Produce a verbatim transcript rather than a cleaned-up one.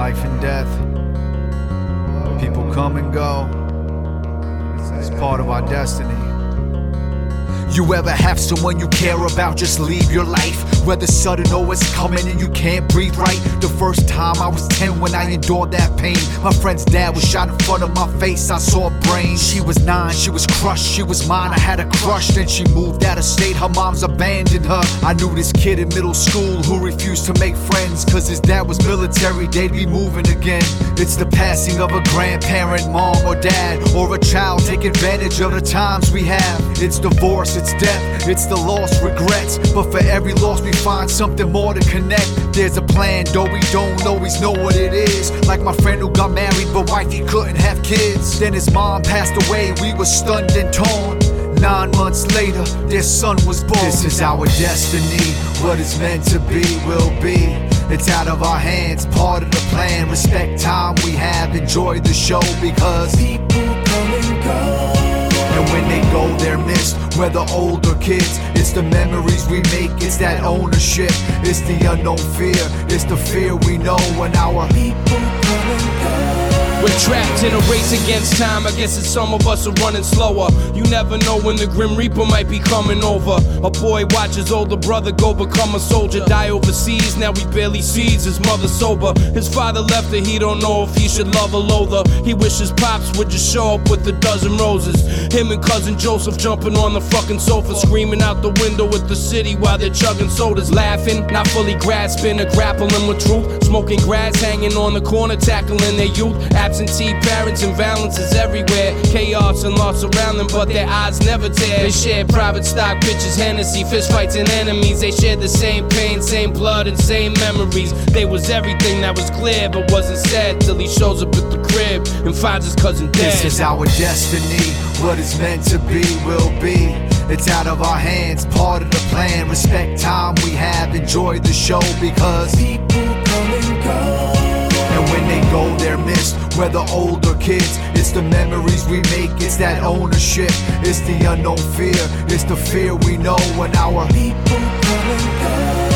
Life and death. People come and go. It's part of our destiny. You ever have someone you care about just leave your life? Whether sudden or it's coming and you can't breathe right. The first time I was ten when I endured that pain. My friend's dad was shot in front of my face, I saw a brain. She was nine, she was crushed, she was mine, I had a crush. Then she moved out of state, her mom's abandoned her. I knew this kid in middle school who refused to make friends, cause his dad was military, they'd be moving again. It's the passing of a grandparent, mom or dad, or a child take advantage of the times we have. It's divorce, it's death, it's the lost regrets. But for every loss we find something more to connect. There's a plan, though we don't always know what it is. Like my friend who got married but wifey couldn't have kids. Then his mom passed away, we were stunned and torn. Nine months later, their son was born. This is our destiny, what is meant to be will be. It's out of our hands, part of the plan. Respect time we have, enjoy the show, because people come and go. And when they go, they're missed, whether old or kids. It's the memories we make, it's that ownership. It's the unknown fear, it's the fear we know when our people come and go. We're trapped in a race against time, I guess it's some of us are running slower. You never know when the Grim Reaper might be coming over. A boy watches older brother go become a soldier, die overseas, now he barely sees his mother sober. His father left her, he don't know if he should love or loathe her. He wishes pops would just show up with a dozen roses. Him and cousin Joseph jumping on the fucking sofa, screaming out the window at the city while they're chugging sodas. Laughing, not fully grasping or grappling with truth. Smoking grass, hanging on the corner, tackling their youth. Absentee parents and violence is everywhere. Chaos and loss around them, but their eyes never tear. They share private stock pictures, Hennessy, fistfights and enemies. They shared the same pain, same blood and same memories. They was everything that was clear but wasn't said, till he shows up at the crib and finds his cousin dead. This is our destiny, what is meant to be will be. It's out of our hands, part of the plan. Respect time we have, enjoy the show, because people come and go. And when they go, they're missed, whether old or kids. It's the memories we make, it's that ownership. It's the unknown fear, it's the fear we know when our people come and go.